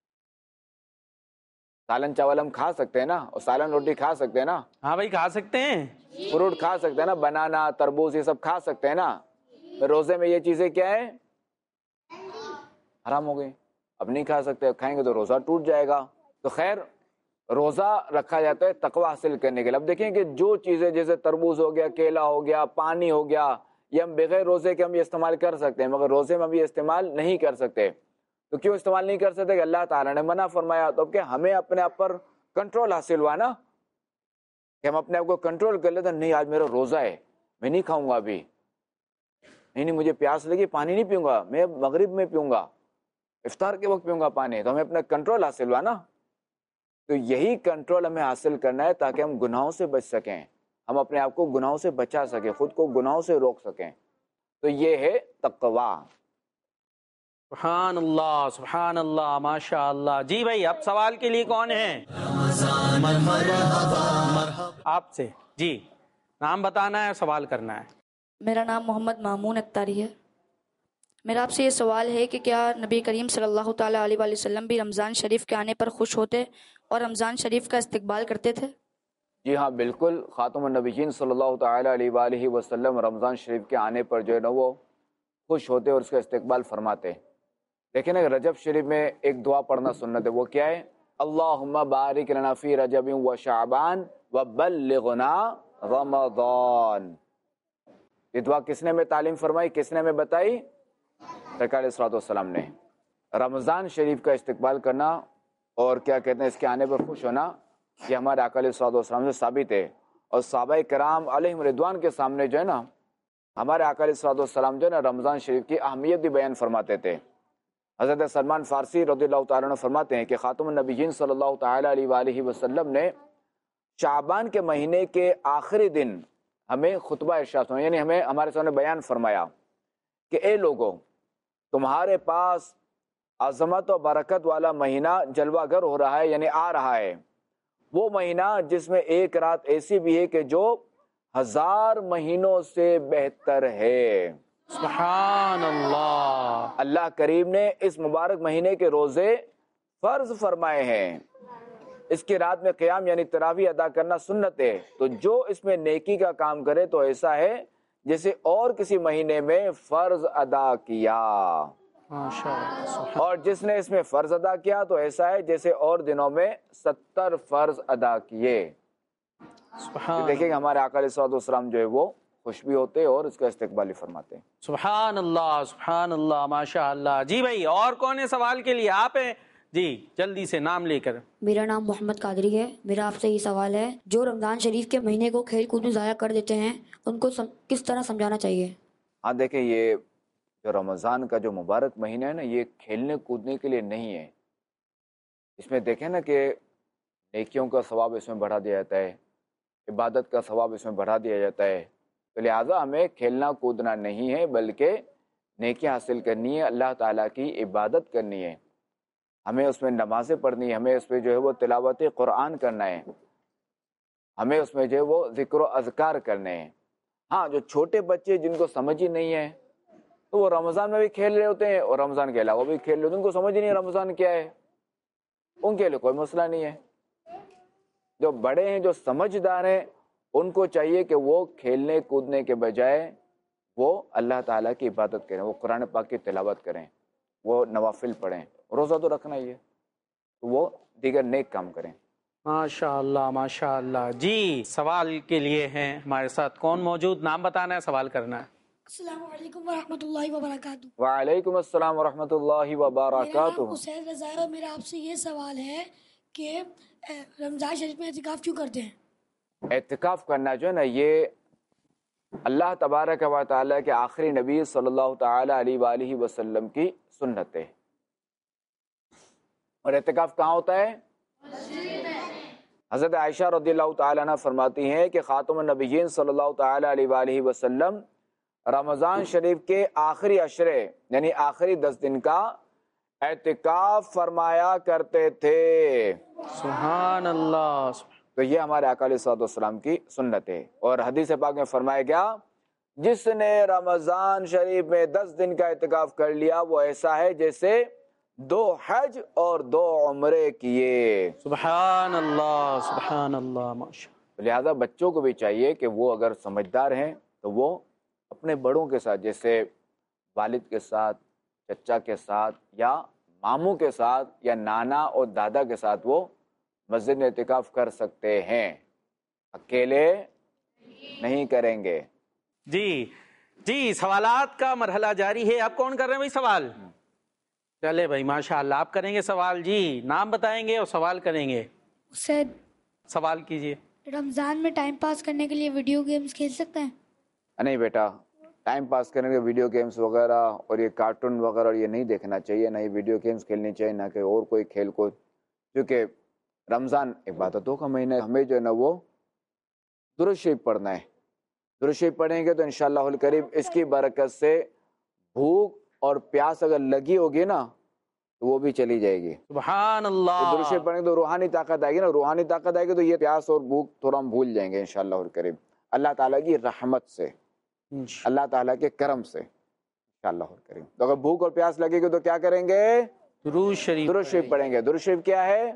سالن چاول ہم کھا سکتے ہیں نا، اور سالن روٹی کھا سکتے ہیں نا؟ ہاں بھائی کھا سکتے ہیں، فروٹ کھا سکتے ہیں نا، بنانا، تربوز، یہ سب کھا سکتے ہیں نا۔ روزے میں یہ چیزیں کیا ہے؟ حرام ہو گئی، اب نہیں کھا سکتے، کھائیں گے تو روزہ ٹوٹ جائے گا۔ تو خیر روزہ رکھا جاتا ہے تقوی حاصل کرنے کے لیے۔ اب دیکھیں کہ جو چیزیں جیسے تربوز ہو گیا، کیلا ہو گیا، پانی ہو گیا، یہ ہم بغیر روزے کے ہم یہ استعمال کر سکتے ہیں، مگر روزے میں ہم یہ استعمال نہیں کر سکتے۔ تو کیوں استعمال نہیں کر سکتے؟ کہ اللہ تعالیٰ نے منع فرمایا۔ تو اب کہ ہمیں اپنے آپ پر کنٹرول حاصل ہوا نا، کہ ہم اپنے آپ کو کنٹرول کر لیتے ہیں، نہیں آج میرا روزہ ہے، میں نہیں کھاؤں گا ابھی، نہیں نہیں مجھے پیاس لگی، پانی نہیں پیوں گا، میں مغرب میں پیوں گا، افطار کے وقت پیوں گا پانی۔ تو ہمیں اپنا کنٹرول حاصل ہوا نا۔ تو یہی کنٹرول ہمیں حاصل کرنا ہے تاکہ ہم گناہوں سے بچ سکیں، ہم اپنے آپ کو گناہوں سے بچا سکیں، خود کو گناہوں سے روک سکیں۔ تو یہ ہے تقوی۔ سبحان اللہ سبحان اللہ ماشاء اللہ۔ جی بھائی اب سوال کے لیے کون ہے؟ آپ سے جی، نام بتانا ہے اور سوال کرنا ہے۔ میرا نام محمد مامون اختاری ہے۔ میرا آپ سے یہ سوال ہے کہ کیا نبی کریم صلی اللہ تعالیٰ علیہ وآلہ وسلم بھی رمضان شریف کے آنے پر خوش ہوتے اور رمضان شریف کا استقبال کرتے تھے؟ جی ہاں بالکل، خاتم النبیین صلی اللہ تعالیٰ علیہ وآلہ وسلم رمضان شریف کے آنے پر جو ہے نا وہ خوش ہوتے اور اس کا استقبال فرماتے۔ لیکن اگر رجب شریف میں ایک دعا پڑھنا سنت ہے، وہ کیا ہے؟ اللہم بارک لنا فی رجب و شعبان وبلغنا رمضان۔ یہ دعا کس نے ہمیں تعلیم فرمائی، کس نے ہمیں بتائی؟ سرکار علیہ الصلوۃ والسلام نے۔ رمضان شریف کا استقبال کرنا اور کیا کہتے ہیں اس کے آنے پر خوش ہونا، یہ ہمارے آقا علیہ الصلوۃ والسلام سے ثابت ہے۔ اور صحابہ کرام علیہم رضوان کے سامنے جو ہے نا ہمارے آقا علیہ الصلوۃ والسلام جو ہے نا رمضان شریف کی اہمیت بھی بیان فرماتے تھے۔ حضرت سلمان فارسی رضی اللہ تعالیٰ عنہ فرماتے ہیں کہ خاتم النبیین صلی اللہ تعالیٰ علیہ وآلہ وسلم نے شعبان کے مہینے کے آخری دن ہمیں خطبہ ارشاد فرمایا، یعنی ہمیں ہمارے سامنے بیان فرمایا کہ اے لوگو، تمہارے پاس عظمت و برکت والا مہینہ جلوہ گر ہو رہا ہے، یعنی آ رہا ہے، وہ مہینہ جس میں ایک رات ایسی بھی ہے کہ جو ہزار مہینوں سے بہتر ہے۔ سبحان اللہ۔ اللہ کریم نے اس مبارک مہینے کے روزے فرض فرمائے ہیں، اس کی رات میں قیام یعنی تراویح ادا کرنا سنت ہے۔ تو جو اس میں نیکی کا کام کرے تو ایسا ہے جیسے اور کسی مہینے میں فرض ادا کیا، اور جس نے اس میں فرض ادا کیا تو ایسا ہے جیسے اور دنوں میں ستر فرض ادا کیے۔ دیکھیں کہ ہمارے آقا علیہ الصلوۃ والسلام جو ہے وہ خوش بھی ہوتے اور اس کا استقبال بھی فرماتے ہیں۔ سبحان اللہ سبحان اللہ ماشاء اللہ۔ جی بھائی اور کون ہے سوال کے لیے؟ آپ ہیں جی، جلدی سے نام لے کر۔ میرا نام محمد قادری ہے۔ میرا آپ سے یہ سوال ہے، جو رمضان شریف کے مہینے کو کھیل کود میں ضائع کر دیتے ہیں ان کو سم... کس طرح سمجھانا چاہیے؟ ہاں دیکھیں، یہ جو رمضان کا جو مبارک مہینہ ہے نا، یہ کھیلنے کودنے کے لیے نہیں ہے۔ اس میں دیکھیں نا کہ نیکیوں کا ثواب اس میں بڑھا دیا جاتا ہے، عبادت کا ثواب اس میں بڑھا دیا جاتا ہے، تو لہٰذا ہمیں کھیلنا کودنا نہیں ہے بلکہ نیکیاں حاصل کرنی ہے، اللہ تعالیٰ کی عبادت کرنی ہے، ہمیں اس میں نمازیں پڑھنی ہے، ہمیں اس میں جو ہے وہ تلاوت قرآن کرنا ہے، ہمیں اس میں جو ہے وہ ذکر و اذکار کرنے ہیں۔ ہاں، جو چھوٹے بچے جن کو سمجھ ہی نہیں ہے تو وہ رمضان میں بھی کھیل رہے ہوتے ہیں اور رمضان کے علاوہ بھی کھیل رہے ہوتے ہیں، ان کو سمجھ ہی نہیں رمضان کیا ہے، ان کے لیے کوئی مسئلہ نہیں ہے۔ جو بڑے ہیں، جو سمجھدار ہیں، ان کو چاہیے کہ وہ کھیلنے کودنے کے بجائے وہ اللہ تعالیٰ کی عبادت کریں، وہ قرآن پاک کی تلاوت کریں، وہ نوافل پڑھیں، روزہ تو رکھنا ہی ہے، تو وہ دیگر نیک کام کریں۔ ماشاء اللہ ماشاء اللہ۔ جی، سوال کے لیے ہیں ہمارے ساتھ کون موجود؟ نام بتانا ہے، سوال کرنا ہے۔ السلام علیکم ورحمۃ اللہ وبرکاتہ۔ وعلیکم السلام ورحمۃ اللہ میرا وبرکاتہ۔ نام حسین رضا ہے اور میرا آپ سے یہ سوال ہے کہ رمضان شریف میں اعتکاف کیوں کرتے ہیں؟ اعتکاف کرنا جو ہے نا، یہ اللہ تبارک و تعالیٰ کے آخری نبی صلی اللہ تعالیٰ علیہ وآلہ وسلم کی سنت ہے۔ اور اعتکاف کہاں ہوتا ہے؟ حضرت عائشہ رضی اللہ تعالیٰ عنہ فرماتی ہیں کہ خاتم النبیین صلی اللہ تعالیٰ علیہ وآلہ وسلم رمضان شریف کے آخری عشرے یعنی آخری دس دن کا اعتکاف فرمایا کرتے تھے۔ سبحان اللہ۔ تو یہ ہمارے آقا علیہ الصلوۃ والسلام کی سنت ہے، اور حدیث پاک میں فرمایا گیا، جس نے رمضان شریف میں دس دن کا اعتکاف کر لیا وہ ایسا ہے جیسے دو حج اور دو عمرے کیے۔ سبحان اللہ سبحان اللہ ماشاء اللہ۔ لہذا بچوں کو بھی چاہیے کہ وہ اگر سمجھدار ہیں تو وہ اپنے بڑوں کے ساتھ، جیسے والد کے ساتھ، چچا کے ساتھ، یا ماموں کے ساتھ، یا نانا اور دادا کے ساتھ وہ مسجد میں اعتکاف کر سکتے ہیں، اکیلے نہیں کریں گے۔ جی جی، سوالات کا مرحلہ جاری ہے۔ آپ کون کر رہے ہیں بھائی سوال؟ چلے بھائی ماشاء اللہ، آپ کریں گے سوال؟ جی، نام بتائیں گے اور سوال کریں گے۔ اسے سوال کیجئے۔ رمضان میں ٹائم پاس کرنے کے لیے ویڈیو گیمز کھیل سکتے ہیں؟ نہیں بیٹا، ٹائم پاس کرنے کے ویڈیو گیمز وغیرہ اور یہ کارٹون وغیرہ یہ نہیں دیکھنا چاہیے، نہ ہی ویڈیو گیمز کھیلنی چاہیے، نہ کہ اور کوئی کھیل کود، کیونکہ رمضان عبادتوں کا مہینہ ہے، ہمیں جو ہے نا وہ درود شریف پڑھنا ہے۔ درود شریف پڑھیں گے تو انشاءاللہ الکریم اس کی برکت سے بھوک اور پیاس اگر لگی ہوگی نا تو وہ بھی چلی جائے گی۔ سبحان اللہ۔ درود شریف پڑھیں گے تو روحانی طاقت آئے گی نا، روحانی طاقت آئے گی تو یہ پیاس اور بھوک تھوڑا ہم بھول جائیں گے انشاءاللہ الکریم، اللہ تعالیٰ کی رحمت سے، اللہ تعالیٰ کے کرم سے انشاءاللہ الکریم۔ تو اگر بھوک اور پیاس لگے گی تو کیا کریں گے؟ درود شریف درود شریف پڑھیں گے۔ درود شریف کیا ہے؟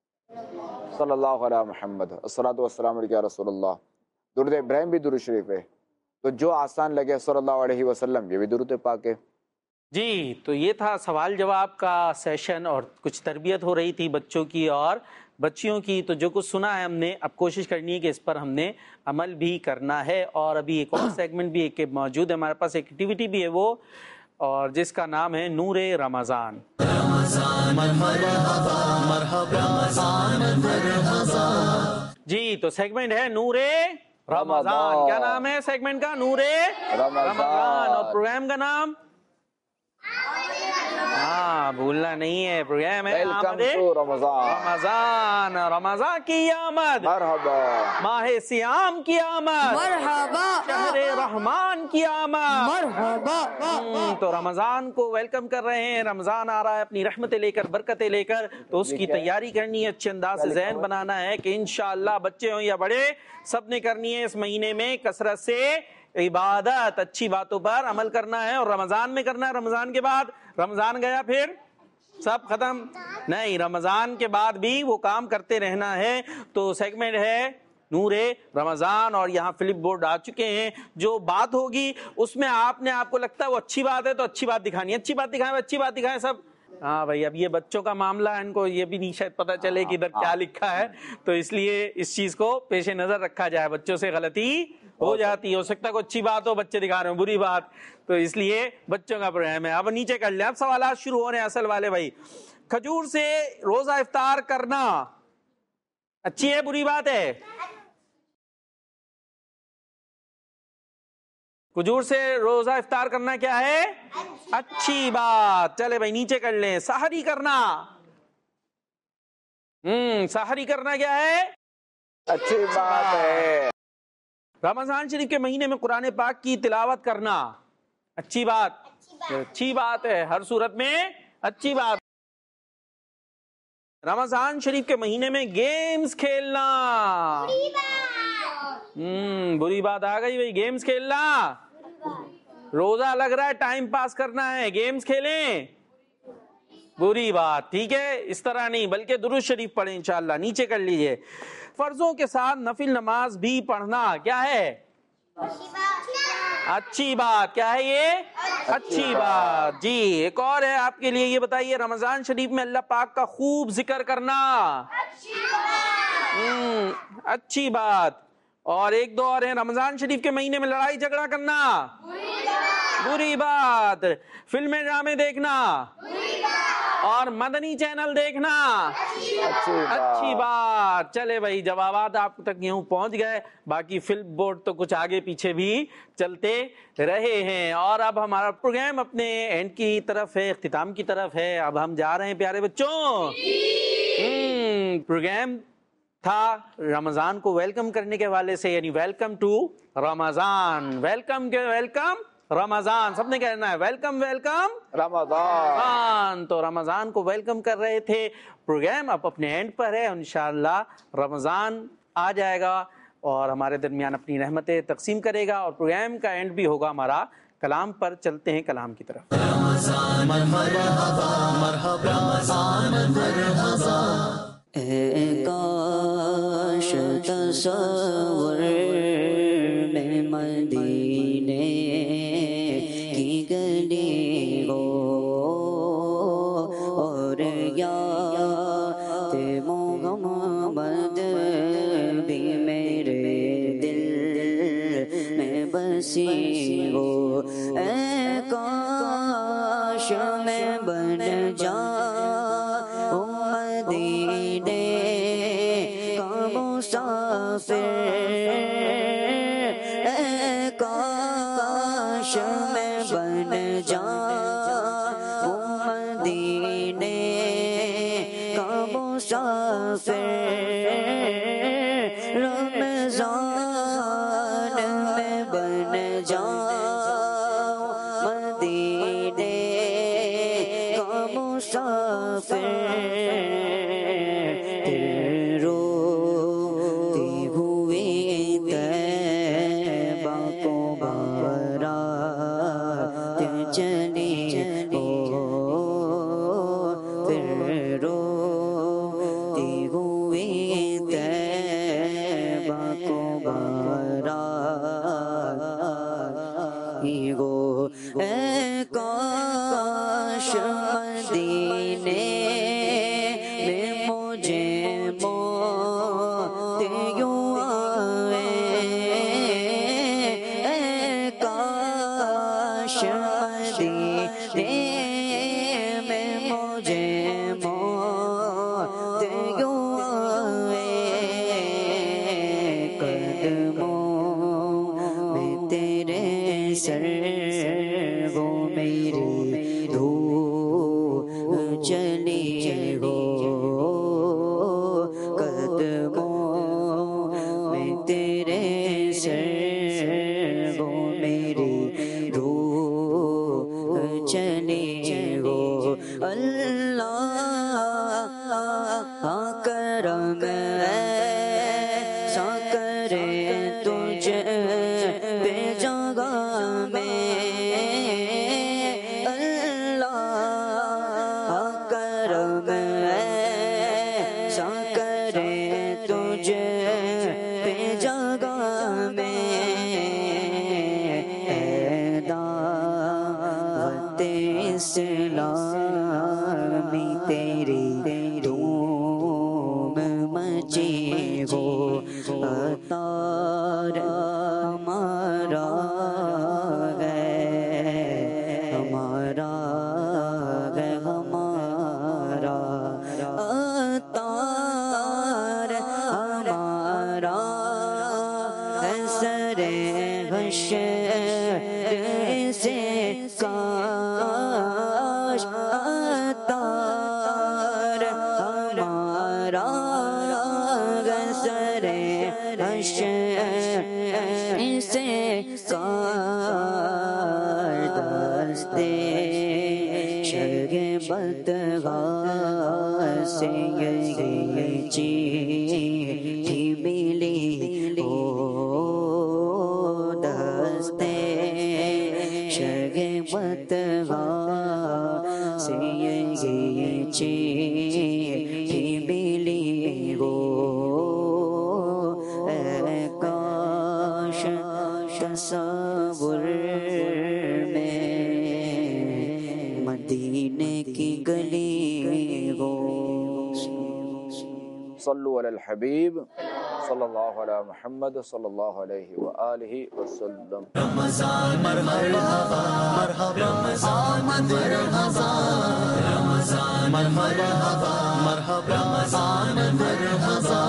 صلی اللہ علیہ محمد الصلاۃ والسلام علیہ رسول اللہ۔ درود ابراہیم بھی درود شریف ہے، تو جو آسان لگے صلی اللہ علیہ وسلم، یہ بھی درود پاک ہے۔ جی، تو یہ تھا سوال جواب کا سیشن، اور کچھ تربیت ہو رہی تھی بچوں کی اور بچیوں کی، تو جو کچھ سنا ہے ہم نے، اب کوشش کرنی ہے کہ اس پر ہم نے عمل بھی کرنا ہے۔ اور ابھی ایک اور سیگمنٹ بھی ایک موجود ہے ہمارے پاس، ایک ایکٹیویٹی بھی ہے وہ، اور جس کا نام ہے نور رمضان۔ جی، تو سیگمنٹ ہے نور رمضان۔ کیا نام ہے سیگمنٹ کا؟ نور رمضان۔ اور پروگرام کا نام؟ ہاں، بھولنا نہیں ہے، پروگرام ہے ویلکم ٹو رمضان۔ رمضان، رمضان کی آمد، مرحبا، ماہ سیام کی آمد، مرحبا، شہر رحمان کی آمد، مرحبا۔ ہم تو رمضان کو ویلکم کر رہے ہیں۔ رمضان آ رہا ہے اپنی رحمتیں لے کر، برکتیں لے کر، تو اس کی تیاری کرنی ہے، اچھے انداز سے ذہن بنانا ہے کہ انشاءاللہ بچے ہوں یا بڑے، سب نے کرنی ہے اس مہینے میں کثرت سے عبادت، اچھی باتوں پر عمل کرنا ہے، اور رمضان میں کرنا ہے۔ رمضان کے بعد، رمضان گیا پھر سب ختم نہیں، رمضان کے بعد بھی وہ کام کرتے رہنا ہے۔ تو سیگمنٹ ہے نور رمضان، اور یہاں فلپ بورڈ آ چکے ہیں۔ جو بات ہوگی اس میں آپ نے، آپ کو لگتا ہے وہ اچھی بات ہے تو اچھی بات دکھانی ہے، اچھی بات دکھائیں، اچھی بات دکھائیں سب۔ ہاں بھائی، اب یہ بچوں کا معاملہ ہے، ان کو یہ بھی نہیں شاید پتہ چلے کہ ادھر کیا لکھا ہے، تو اس لیے اس چیز کو پیش نظر رکھا جائے، بچوں سے غلطی ہو جاتی ہے، ہو سکتا ہے کوئی اچھی بات ہو، بچے دکھا رہے ہوں بری بات، تو اس لیے بچوں کا پروگرام ہے. اب نیچے کر لیں، اب سوالات شروع ہو رہے ہیں اصل والے بھائی. کھجور سے روزہ افطار کرنا اچھی ہے بری بات ہے؟ کھجور سے روزہ افطار کرنا کیا ہے؟ اچھی بات. چلے بھائی نیچے کر لیں. سحری کرنا، ہم سحری کرنا کیا ہے؟ اچھی بات ہے. رمضان شریف کے مہینے میں قرآن پاک کی تلاوت کرنا اچھی بات، اچھی بات ہے، ہر صورت میں اچھی بات. رمضان شریف کے مہینے میں گیمز کھیلنا ہم بری بات آ گئی بھائی. گیمز کھیلنا، روزہ لگ رہا ہے ٹائم پاس کرنا ہے، گیمز کھیلیں بری بات. ٹھیک ہے، اس طرح نہیں بلکہ درود شریف پڑھیں انشاءاللہ. نیچے کر لیجئے. فرضوں کے ساتھ نفل نماز بھی پڑھنا کیا ہے؟ اچھی بات. کیا ہے یہ؟ اچھی بات. جی ایک اور ہے آپ کے لیے، یہ بتائیے رمضان شریف میں اللہ پاک کا خوب ذکر کرنا ہم اچھی بات. اور ایک دو اور ہیں، رمضان شریف کے مہینے میں لڑائی جھگڑا کرنا بری بات. فلمیں ڈرامے دیکھنا اور مدنی چینل دیکھنا اچھی بات. چلے بھائی جوابات آپ تک یوں پہنچ گئے، باقی فلم بورڈ تو کچھ آگے پیچھے بھی چلتے رہے ہیں. اور اب ہمارا پروگرام اپنے اینڈ کی طرف ہے، اختتام کی طرف ہے. اب ہم جا رہے ہیں پیارے بچوں. پروگرام تھا رمضان کو ویلکم کرنے کے حوالے سے، یعنی ویلکم ٹو رمضان. ویلکم کے ویلکم رمضان، سب نے کہنا ہے ویلکم ویلکم رمضان. تو رمضان کو ویلکم کر رہے تھے. پروگرام اب اپنے اینڈ پر ہے، انشاءاللہ رمضان آ جائے گا اور ہمارے درمیان اپنی رحمتیں تقسیم کرے گا، اور پروگرام کا اینڈ بھی ہوگا ہمارا کلام پر. چلتے ہیں کلام کی طرف. رمضان مرحبا مرحبا رمضان مرحبا. اے کاش تصور میں مدینے کی گلی ہو، اور یاد محمد بھی میرے دل میں بسی ہو. اے کاش میں بن جاؤں مدینے کا مسافر. اے کاش میں بن جاؤں مدینے کا مسافر. رمضان میں بن جاؤں مدینے کا مسافر. روتی ہوئی طیبہ کو بارات چلی ہو، پھر روتی ہوئی طیبہ کو بارات ہو. اے کاش مدینے میں مجھے موت یوں آئے. اے کاش مدینے میں مجھے موت یوں آئے. قدموں میں تیرے سر وہ میری دھوپ چلی ہو. قدموں میں تیرے سر وہ میری دھوپ چلی ہو. اللہ کرم ایسا کرے تجھ پہ جگہ میں. اللہ کرم ایسا کرے تجھ پہ جگہ میں. اے دعوت اسلامی بتغا سے یہ چیٹھی ملی او دستے شگ بتغا سے یہ چیٹھی ملی ہو اے کاش تصور مدینے کی گلی ہو. صلو علی الحبیب صلی اللہ علیہ محمد صلی اللہ علیہ وآلہ وسلم. رمضان مرحبا مرحبا رمضان مرحبا رمضان مرحبا مرحبا رمضان مرحبا